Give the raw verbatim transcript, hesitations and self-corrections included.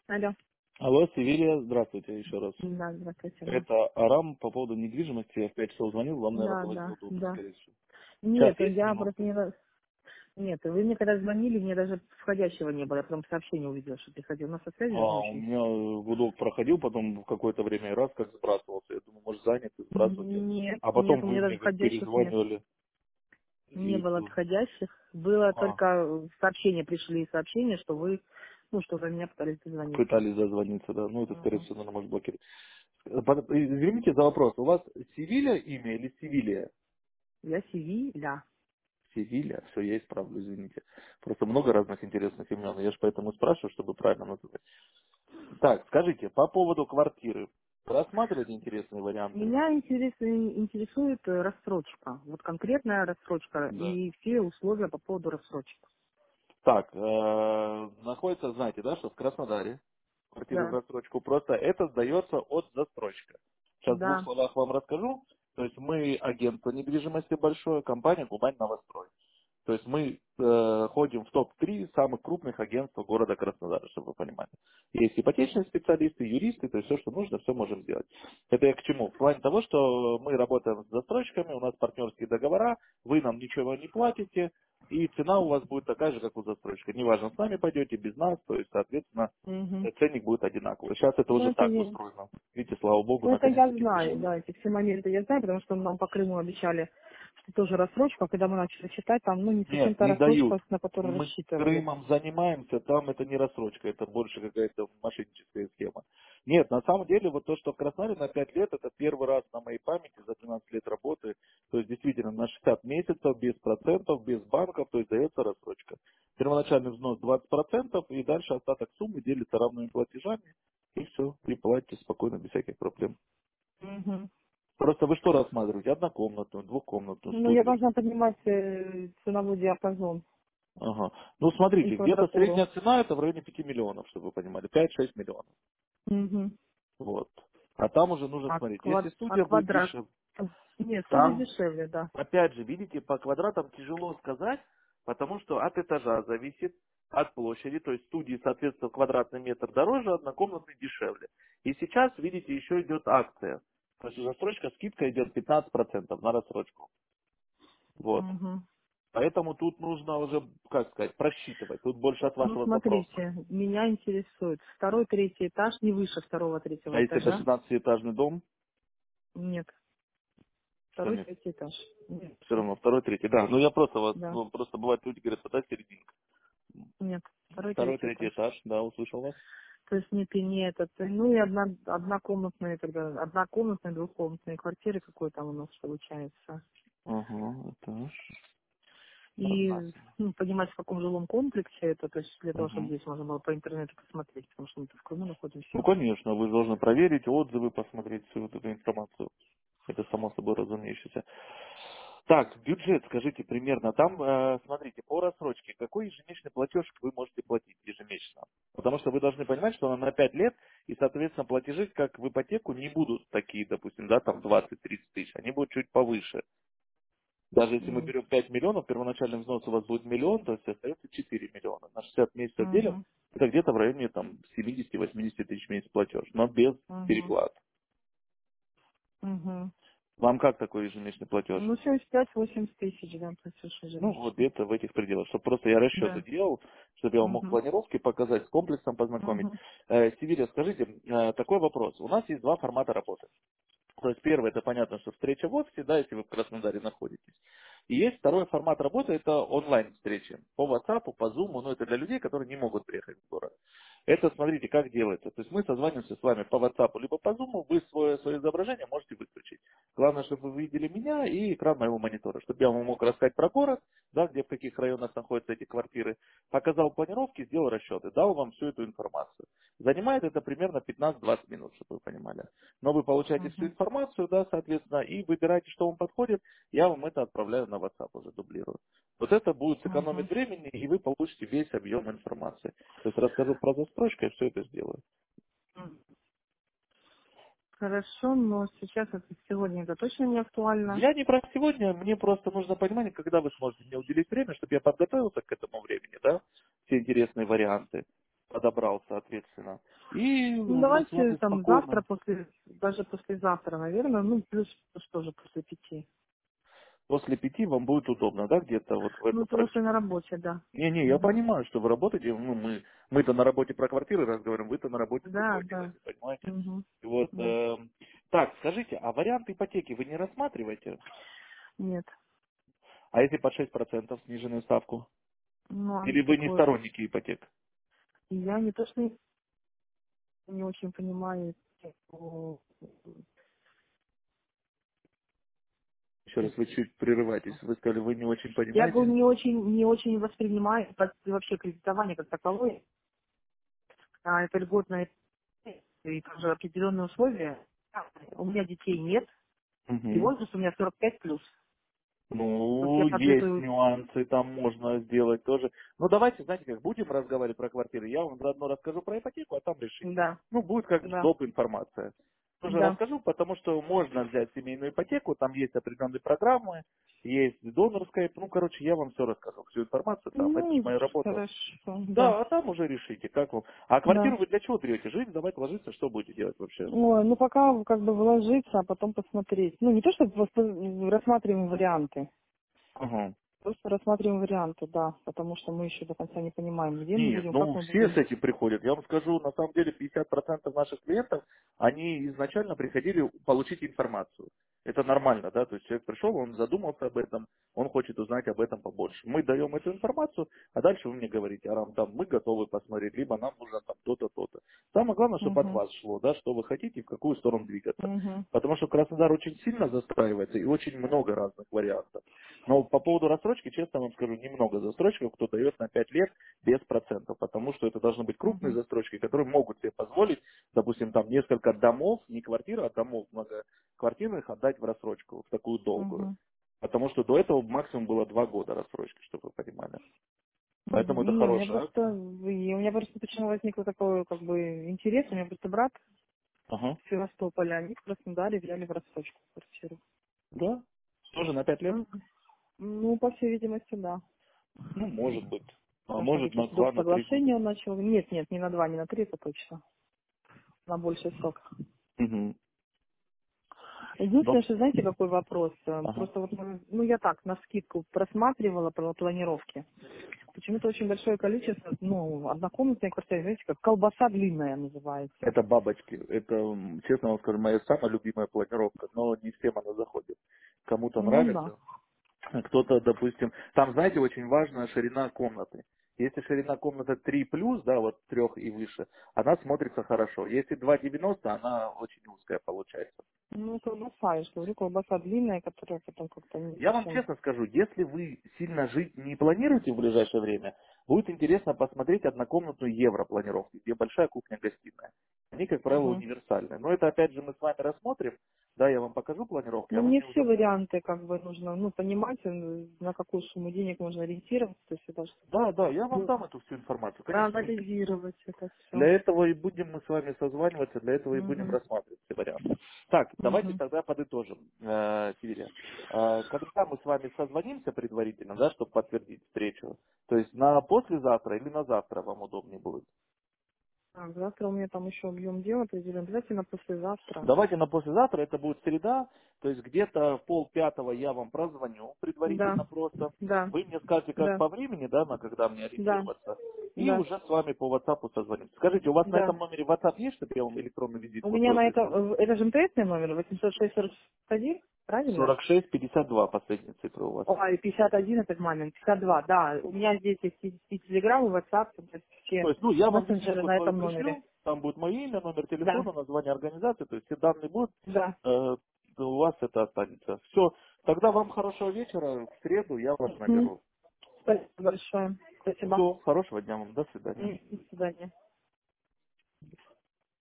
Алло. Алло, Севилья, здравствуйте еще раз. Да, здравствуйте, да. Это Арам по поводу недвижимости. Я в пять часов звонил, вам, наверное, Да, было да, неудобно, да. скорее всего. Сейчас Нет, есть я просто минутка? не... раз- Нет, вы мне когда звонили, мне даже входящего не было. Я потом сообщение увидела, что приходил. У нас со связью же не А, у очень. меня гудок проходил, потом в какое-то время и раз как сбрасывался. Я думаю, может, занят, и сбрасывайте. Нет, А потом нет, у меня вы даже мне как входящих нет. перезванивали. Не И... было входящих. Было А, только сообщения, пришли сообщения, что вы, ну, что вы меня пытались дозвониться. пытались зазвониться, да. Ну, это, скорее Мгм. всего, наверное, может блокировать. Э, под- Извините за вопрос. У вас Севилья имя или Севилья? Я Сиви, да. Севилья, все, я исправлю, извините. Просто много разных интересных имен. Я же поэтому спрашиваю, чтобы правильно называть. Так, скажите, по поводу квартиры. Рассматриваете интересные варианты? Меня интерес- интересует э, рассрочка. Вот конкретная рассрочка Да. и все условия по поводу рассрочки. Так, э, находится, знаете, да, что в Краснодаре квартиры в Да, рассрочку. Просто это сдается от застройщика. Сейчас в двух да. словах вам расскажу. То есть мы агентство недвижимости большое, компания Кубань Новострой. То есть мы э, ходим в топ три самых крупных агентств города Краснодара, чтобы вы понимали. Есть ипотечные специалисты, юристы, то есть все, что нужно, все можем сделать. Это я к чему? В плане того, что мы работаем с застройщиками, у нас партнерские договора, вы нам ничего не платите, и цена у вас будет такая же, как у застройщика. Неважно, с нами пойдете, без нас, то есть, соответственно, Мгм. э, ценник будет одинаковый. Сейчас это Ну, уже это, так я- устроено. Видите, слава богу, ну, это я наконец-таки знаю, пришло. да, эти все моменты я знаю, потому что нам по Крыму обещали, что тоже рассрочка, а когда мы начали читать, там, ну, не совсем Нет, та не дают. рассрочка, на которую Мы рассчитывали. Крымом занимаемся, там это не рассрочка, это больше какая-то мошенническая схема. Нет, на самом деле, вот то, что в Краснодаре на пять лет, это первый раз на моей памяти за двенадцать лет работы, то есть действительно на шестьдесят месяцев, без процентов, без банков, то есть дается рассрочка. Первоначальный взнос двадцать процентов, и дальше остаток суммы делится равными платежами, и все, и платите спокойно, без всяких проблем. Мгм. Просто вы что рассматриваете? Однокомнатную, двухкомнатную Ну, я студию? должна понимать э, ценовой диапазон Ага. Ну, и смотрите, где-то квадратуру. средняя цена это в районе пяти миллионов, чтобы вы понимали. Пять-шесть миллионов. Мгм. Вот. А там уже нужно А, смотреть. Если квад... а студия будет квадрат? дешевле, Нет, судя там, дешевле, да. опять же, видите, по квадратам тяжело сказать, потому что от этажа зависит, от площади, то есть студии, соответственно, квадратный метр дороже, однокомнатный дешевле. И сейчас, видите, еще идет акция. То есть застройка, скидка идет пятнадцать процентов на рассрочку. Вот. Мгм. Поэтому тут нужно уже, как сказать, просчитывать. Тут больше от Ну, вашего запроса. смотрите, меня интересует второй, третий этаж, не выше второго, А третьего если это этажа. шестнадцатиэтажный дом, Нет, то второй, нет. третий этаж. Нет, Все равно второй, третий. Да, ну я просто вас, да. ну, просто бывает люди говорят, подай серединка. Нет, второй, Второй, третий третий этаж. этаж, да, услышал вас. То есть не, пи- не этот, ну и одна, однокомнатные тогда, однокомнатные, двухкомнатные квартиры, какой там у нас получается. Ага, этаж. И, Одна. ну, понимать, в каком жилом комплексе это, то есть для того, чтобы Угу. здесь можно было по интернету посмотреть, потому что мы тут в Крыму Ну, находимся. конечно, вы должны проверить отзывы, посмотреть всю вот эту информацию. Это само собой разумеющееся. Так, бюджет, скажите примерно. Там, э, смотрите, по рассрочке, какой ежемесячный платеж вы можете платить ежемесячно? Потому что вы должны понимать, что она на пять лет, и, соответственно, платежи, как в ипотеку, не будут такие, допустим, да, там двадцать-тридцать тысяч. Они будут чуть повыше. Даже если мы М. берем пять миллионов, первоначальный взнос у вас будет миллион, то есть остается четыре миллиона. На шестьдесят месяцев делим, Мгм, это где-то в районе там семьдесят-восемьдесят тысяч в месяц платеж, но без мгм, переплат. мгм. Вам как такой ежемесячный платеж? Ну, семьдесят пять-восемьдесят тысяч, да, платеж Ну, вот ежемесячный. где-то в этих пределах, чтобы просто я расчеты Да. делал, чтобы я вам мог Мгм, планировки показать, с комплексом познакомить. мгм, Э, Севилья, скажите, э, такой вопрос. У нас есть два формата работы. То есть первый, это понятно, что встреча в офисе, да, если вы в Краснодаре находитесь. И есть второй формат работы, это онлайн-встречи. По WhatsApp, по Zoom, но это для людей, которые не могут приехать в город. Это, смотрите, как делается. То есть мы созваниваемся с вами по WhatsApp, либо по Zoom, вы свое, свое изображение можете выключить. Главное, чтобы вы видели меня и экран моего монитора, чтобы я вам мог рассказать про город, да, где в каких районах находятся эти квартиры, показал планировки, сделал расчеты, дал вам всю эту информацию. Занимает это примерно пятнадцать-двадцать минут, чтобы вы понимали. Но вы получаете всю мгм, информацию, да, соответственно, и выбираете, что вам подходит, я вам это отправляю на WhatsApp уже, дублирую. Вот это будет сэкономить мгм. времени, и вы получите весь объем информации. То есть расскажу про застройку, и все это сделаю. Хорошо, но сейчас это сегодня это точно не актуально. Я не про сегодня, мне просто нужно понимание, когда вы сможете мне уделить время, чтобы я подготовился к этому времени, да, все интересные варианты. подобрал, соответственно. И Ну, уже с давайте вами там завтра, спокойно. после, даже послезавтра, наверное, ну, плюс тоже после пяти. После пяти вам будет удобно, да, где-то вот в Ну, этом потому что я на промежутке? работе, да. Не-не, я Мгм. понимаю, что вы работаете, ну, мы, мы-то на работе про квартиры разговариваем, вы-то на работе Да, другое да. делаете, понимаете? Мгм. И вот, Да. эм, так, скажите, а вариант ипотеки вы не рассматриваете? Нет. А если под шесть процентов сниженную ставку? Ну, а Или что вы не такое? сторонники ипотек? Я не то, что не очень понимаю. э, Еще раз, вы чуть прерываетесь, вы сказали, вы не очень Я говорю, понимаете? не очень, не очень воспринимаю под- вообще кредитование как таковое. А это льготное и тоже определенные условия. У меня детей нет, и Мгм. возраст у меня сорок пять плюс. То есть я Ну, под есть эту... нюансы, там можно сделать тоже. Ну, давайте, знаете, как будем разговаривать про квартиры, я вам заодно расскажу про ипотеку, а там решите. Да, Ну, будет как да, доп. Информация. Тоже да. расскажу, потому что можно взять семейную ипотеку, там есть определенные программы, есть донорская, ну, короче, я вам все расскажу, всю информацию там, это же Ну, моя работа. хорошо, да, Да, а там уже решите, как вам. А да. квартиру вы для чего берете? Жить, давайте ложиться, что будете делать вообще? Ой, ну пока как бы вложиться, а потом посмотреть. Ну, не то, что просто рассматриваем варианты. Ага. Просто рассматриваем варианты, да, потому что мы еще до конца не понимаем, где мы Нет, будем, как ну мы все с будем. этим приходят. Я вам скажу, на самом деле пятьдесят процентов наших клиентов, они изначально приходили получить информацию. Это нормально, да, то есть человек пришел, он задумался об этом, он хочет узнать об этом побольше. Мы даем эту информацию, а дальше вы мне говорите, Арам, там, мы готовы посмотреть, либо нам нужно там то-то, то-то. Самое главное, чтобы от Угу, вас шло, да, что вы хотите и в какую сторону двигаться. угу, Потому что Краснодар очень сильно застраивается и очень много разных вариантов. Но по поводу рассрочки, честно вам скажу, немного застройщиков, кто дает на пять лет без процентов, потому что это должны быть крупные угу, застройщики, которые могут себе позволить, допустим, там несколько домов, не квартиры, а домов многоквартирных отдать в рассрочку, в такую долгую. угу. Потому что до этого максимум было два года рассрочки, чтобы вы понимали. Поэтому это Мгм. Не, у меня хорошая просто, акция. и у меня просто почему возникло такое, как бы, интерес, у меня просто брат Ага. с Севастополя, они в Краснодаре взяли в рассрочку квартиру. Да. Тоже на пять лет? Мгм. Ну, по всей видимости, да. Ну, может быть. А Может, там может на какие-то доп. два, на три года. Соглашения он начал. Нет, нет, не на два, не на три, это точно. На больший срок. Угу. Единственное, Ну, что знаете, какой вопрос? Э, ага. Просто вот, ну, ну, я так, на скидку просматривала про планировки. Почему-то очень большое количество, ну, однокомнатной квартиры, знаете, как колбаса длинная называется. Это бабочки. Это, м, честно вам скажу, моя самая любимая планировка, но не всем она заходит. Кому-то Ну да. нравится, а кто-то, допустим, там, знаете, очень важна ширина комнаты. Если ширина комнаты три плюс, да, вот трех и выше, она смотрится хорошо. Если два девяносто, она очень узкая получается. Ну, колбаса, я же говорю, колбаса длинная, которая потом как-то не Я вам совсем... честно скажу, если вы сильно жить не планируете в ближайшее время, будет интересно посмотреть однокомнатную европланировку, где большая кухня-гостиная. Они, как правило, Мгм. универсальные. Но это, опять же, мы с вами рассмотрим. Да, я вам покажу планировки, а Ну, вы мне мне все уже... варианты, как бы, нужно, ну, понимать, э, на какую сумму денег можно ориентироваться, то есть это Да, да, я вам что дам эту всю информацию, конечно. Мы проанализировать это для все. этого и будем мы с вами созваниваться, для этого и будем Угу. рассматривать все варианты. Так, давайте Угу. тогда подытожим, э, Северя. Э, когда мы с вами созвонимся предварительно, да, чтобы подтвердить встречу, то есть на послезавтра или на завтра вам удобнее будет? Так, завтра у меня там еще объем дела определен. Давайте на послезавтра. Давайте на послезавтра, это будет среда, то есть где-то в пол пятого я вам прозвоню Да, предварительно просто. да, Вы мне скажете, как да, по времени, да, на когда мне да, ориентироваться, и да, уже с вами по WhatsApp созвонимся. Скажите, у вас на да. этом номере WhatsApp есть, чтобы я вам электронную У визитку меня свою на это, прислал? э, это же МТСный номер, восемьсот шесть сорок один, правильно? сорок шесть пятьдесят два последние цифры у вас. Ой, пятьдесят один это мамин, пятьдесят два, да. У меня здесь есть и, и Телеграм, и WhatsApp, то есть все То есть, ну, я вам мессенджеры визитку на свою этом номере. пришлю, там будет мое имя, номер Да, телефона, название организации, то есть все данные будут, да. э, у вас это останется. Все, тогда вам хорошего вечера, в среду я вас Мгм. наберу. Спасибо большое. Спасибо. Все, хорошего дня вам, до свидания. М, До свидания.